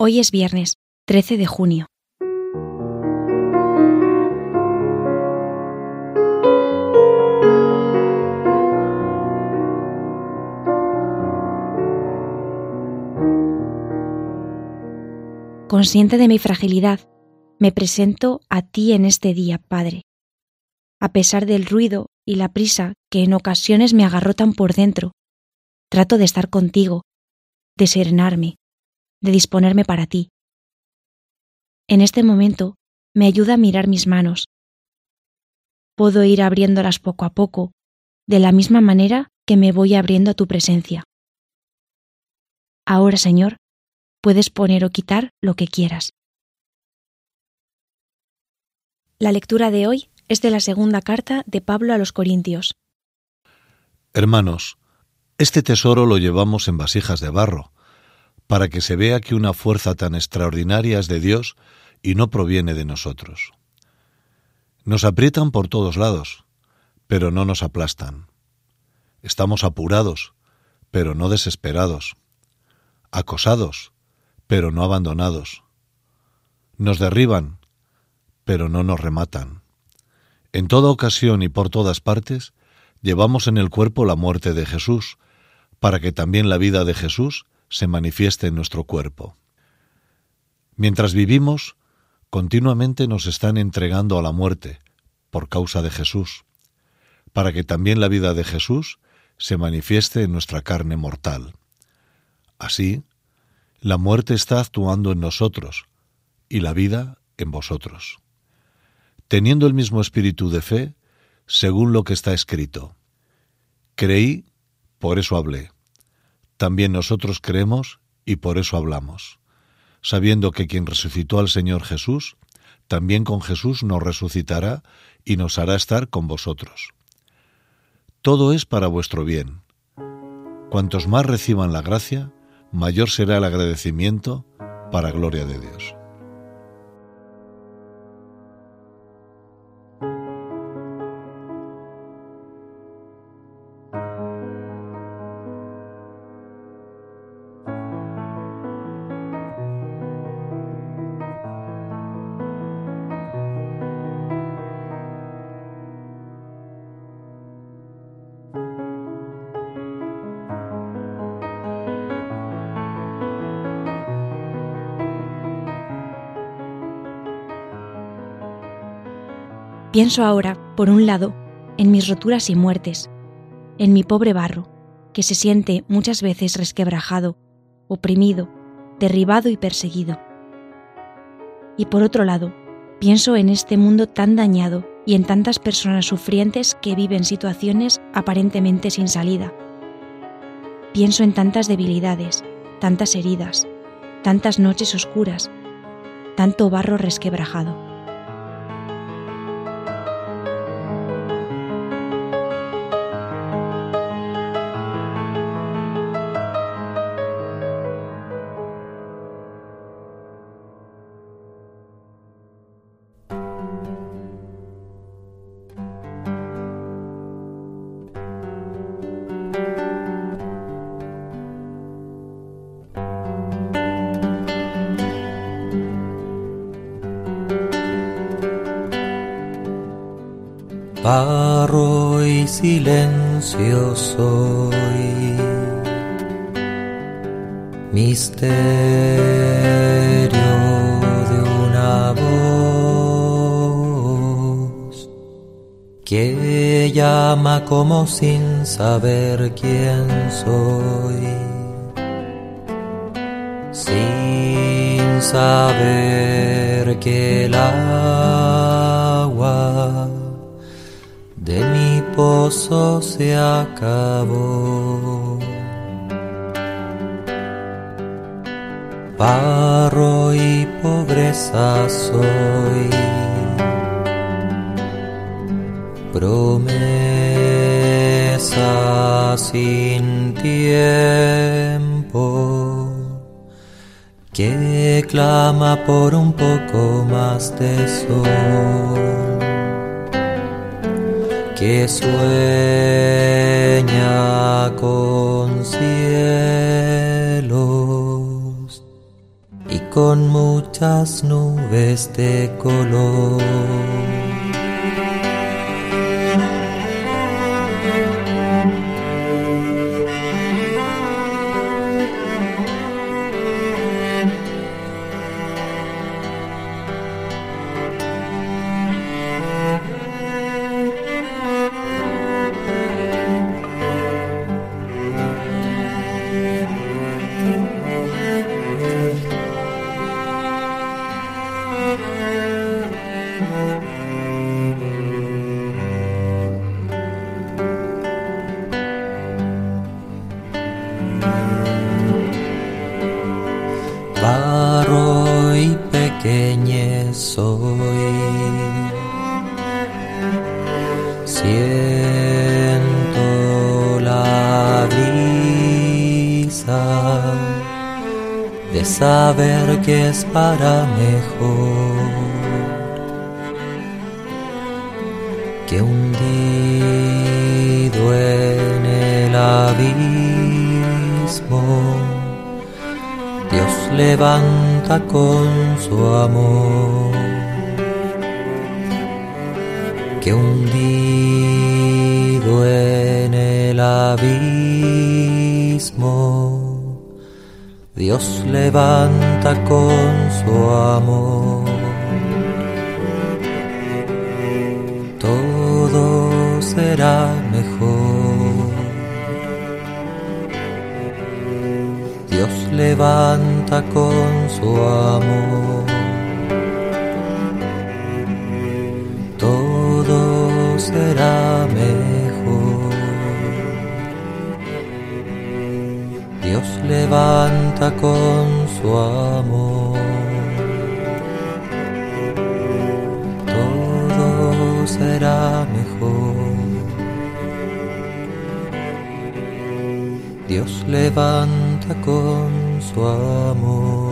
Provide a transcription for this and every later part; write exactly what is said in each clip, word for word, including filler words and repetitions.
Hoy es viernes, trece de junio. Consciente de mi fragilidad, me presento a ti en este día, Padre. A pesar del ruido y la prisa que en ocasiones me agarrotan por dentro, trato de estar contigo, de serenarme, de disponerme para ti. En este momento me ayuda a mirar mis manos. Puedo ir abriéndolas poco a poco, de la misma manera que me voy abriendo a tu presencia. Ahora, Señor, puedes poner o quitar lo que quieras. La lectura de hoy es de la segunda carta de Pablo a los Corintios. Hermanos, este tesoro lo llevamos en vasijas de barro, para que se vea que una fuerza tan extraordinaria es de Dios y no proviene de nosotros. Nos aprietan por todos lados, pero no nos aplastan. Estamos apurados, pero no desesperados. Acosados, pero no abandonados. Nos derriban, pero no nos rematan. En toda ocasión y por todas partes, llevamos en el cuerpo la muerte de Jesús, para que también la vida de Jesús se manifieste en nuestro cuerpo. Mientras vivimos, continuamente nos están entregando a la muerte, por causa de Jesús, para que también la vida de Jesús se manifieste en nuestra carne mortal. Así, la muerte está actuando en nosotros y la vida en vosotros. Teniendo el mismo espíritu de fe, según lo que está escrito. Creí, por eso hablé. También nosotros creemos y por eso hablamos, sabiendo que quien resucitó al Señor Jesús, también con Jesús nos resucitará y nos hará estar con vosotros. Todo es para vuestro bien. Cuantos más reciban la gracia, mayor será el agradecimiento para gloria de Dios. Pienso ahora, por un lado, en mis roturas y muertes, en mi pobre barro, que se siente muchas veces resquebrajado, oprimido, derribado y perseguido. Y por otro lado, pienso en este mundo tan dañado y en tantas personas sufrientes que viven situaciones aparentemente sin salida. Pienso en tantas debilidades, tantas heridas, tantas noches oscuras, tanto barro resquebrajado. Barro y silencio soy, misterio de una voz que llama como sin saber quién soy, sin saber que el agua de mi pozo se acabó. Barro y pobreza soy, promesa sin tiempo que clama por un poco más de sol, que sueña con cielos y con muchas nubes de color. Barro y pequeñez soy, siento la brisa de saber que es para mejor, que hundido en el abismo Dios levanta con su amor, que hundido en el abismo Dios levanta con su amor. Todo será mejor. Dios levanta con su amor. Todo será mejor. Dios levanta con su amor. Todo será mejor. Dios levanta con su amor.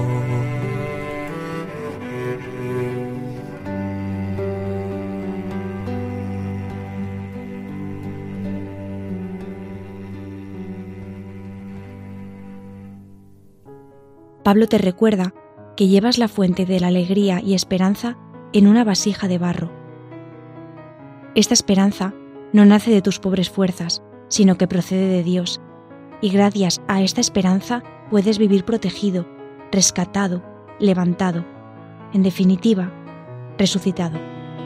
Pablo te recuerda que llevas la fuente de la alegría y esperanza en una vasija de barro. Esta esperanza no nace de tus pobres fuerzas, sino que procede de Dios, y gracias a esta esperanza puedes vivir protegido, rescatado, levantado, en definitiva, resucitado.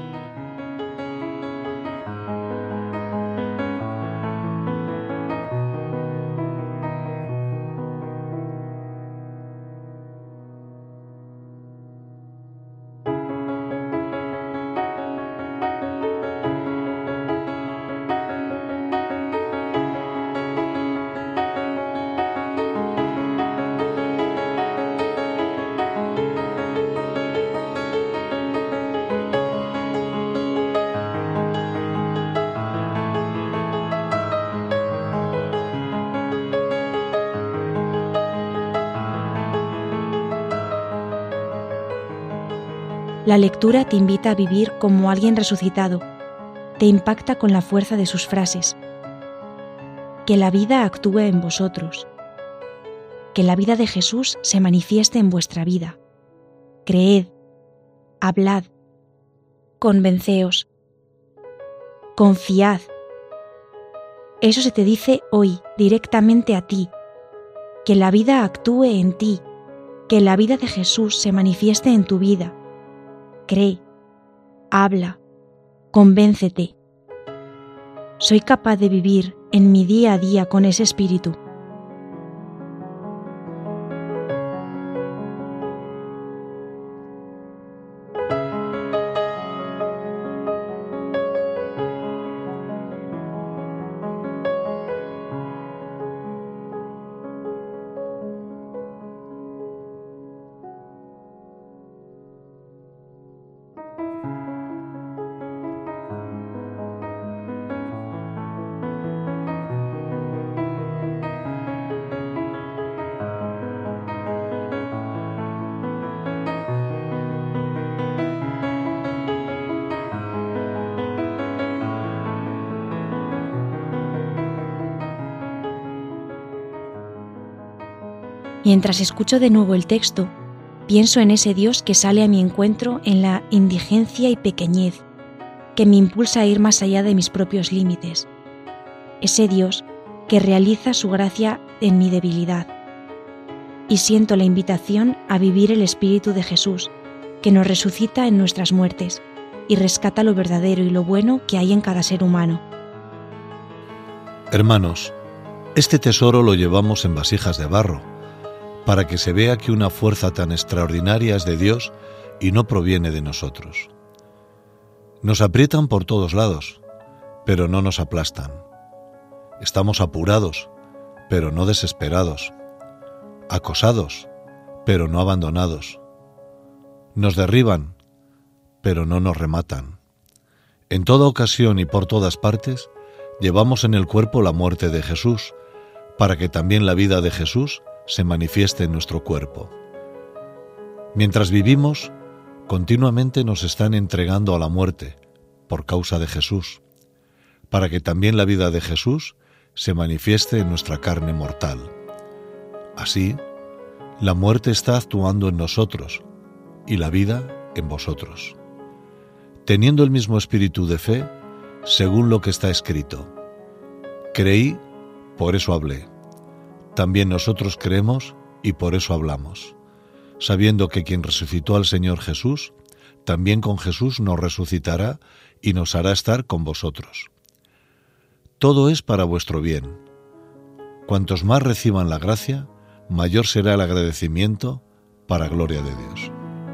La lectura te invita a vivir como alguien resucitado, te impacta con la fuerza de sus frases. Que la vida actúe en vosotros. Que la vida de Jesús se manifieste en vuestra vida. Creed, hablad, convenceos, confiad. Eso se te dice hoy directamente a ti. Que la vida actúe en ti, que la vida de Jesús se manifieste en tu vida. Cree, habla, convéncete. Soy capaz de vivir en mi día a día con ese espíritu. Mientras escucho de nuevo el texto, Pienso en ese Dios que sale a mi encuentro en la indigencia y pequeñez, que me impulsa a ir más allá de mis propios límites. Ese Dios que realiza su gracia en mi debilidad. Y siento la invitación a vivir el Espíritu de Jesús, que nos resucita en nuestras muertes y rescata lo verdadero y lo bueno que hay en cada ser humano. Hermanos, este tesoro lo llevamos en vasijas de barro, para que se vea que una fuerza tan extraordinaria es de Dios y no proviene de nosotros. Nos aprietan por todos lados, pero no nos aplastan. Estamos apurados, pero no desesperados. Acosados, pero no abandonados. Nos derriban, pero no nos rematan. En toda ocasión y por todas partes, llevamos en el cuerpo la muerte de Jesús, para que también la vida de Jesús se manifieste en nuestro cuerpo. Mientras vivimos, continuamente nos están entregando a la muerte, por causa de Jesús, para que también la vida de Jesús se manifieste en nuestra carne mortal. Así, la muerte está actuando en nosotros y la vida en vosotros. Teniendo el mismo espíritu de fe, según lo que está escrito: creí, por eso hablé. También nosotros creemos y por eso hablamos, sabiendo que quien resucitó al Señor Jesús, también con Jesús nos resucitará y nos hará estar con vosotros. Todo es para vuestro bien. Cuantos más reciban la gracia, mayor será el agradecimiento para gloria de Dios.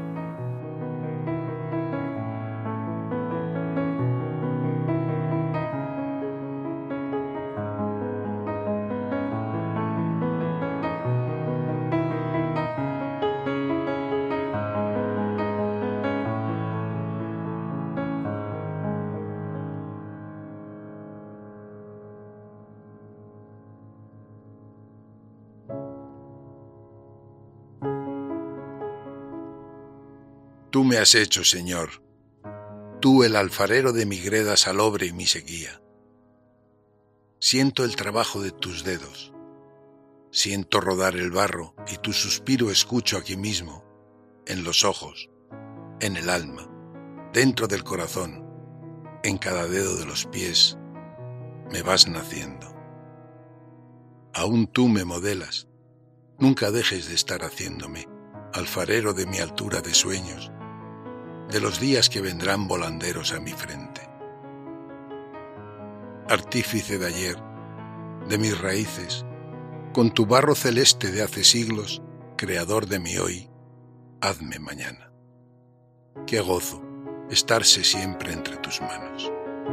Tú me has hecho, Señor, tú el alfarero de mi greda salobre y mi sequía. Siento el trabajo de tus dedos, siento rodar el barro y tu suspiro escucho aquí mismo, en los ojos, en el alma, dentro del corazón, en cada dedo de los pies, me vas naciendo. Aún tú me modelas, nunca dejes de estar haciéndome, alfarero de mi altura de sueños, de los días que vendrán volanderos a mi frente. Artífice de ayer, de mis raíces, con tu barro celeste de hace siglos, creador de mi hoy, hazme mañana. Qué gozo estarse siempre entre tus manos.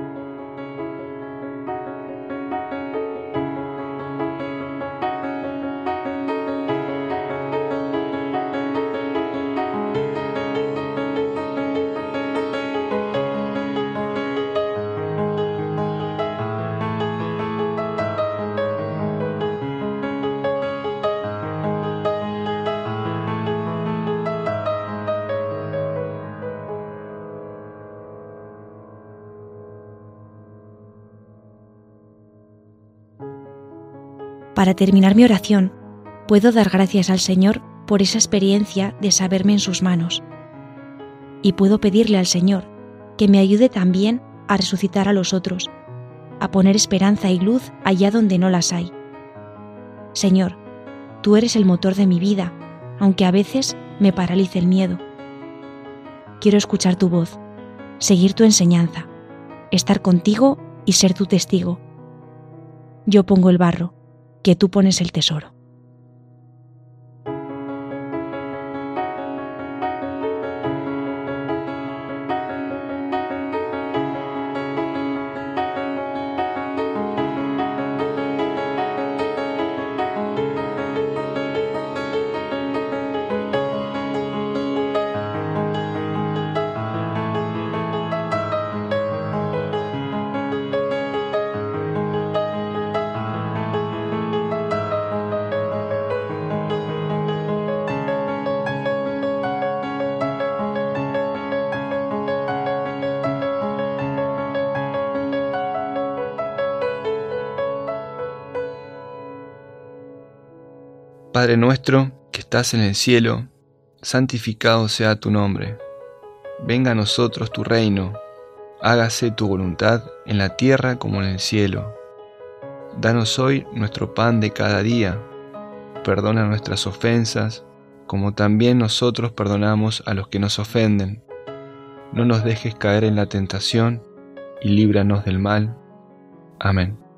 Para terminar mi oración, puedo dar gracias al Señor por esa experiencia de saberme en sus manos. Y puedo pedirle al Señor que me ayude también a resucitar a los otros, a poner esperanza y luz allá donde no las hay. Señor, tú eres el motor de mi vida, aunque a veces me paralice el miedo. Quiero escuchar tu voz, seguir tu enseñanza, estar contigo y ser tu testigo. Yo pongo el barro, que tú pones el tesoro. Padre nuestro, que estás en el cielo, santificado sea tu nombre. Venga a nosotros tu reino, hágase tu voluntad en la tierra como en el cielo. Danos hoy nuestro pan de cada día, perdona nuestras ofensas, como también nosotros perdonamos a los que nos ofenden. No nos dejes caer en la tentación, y líbranos del mal. Amén.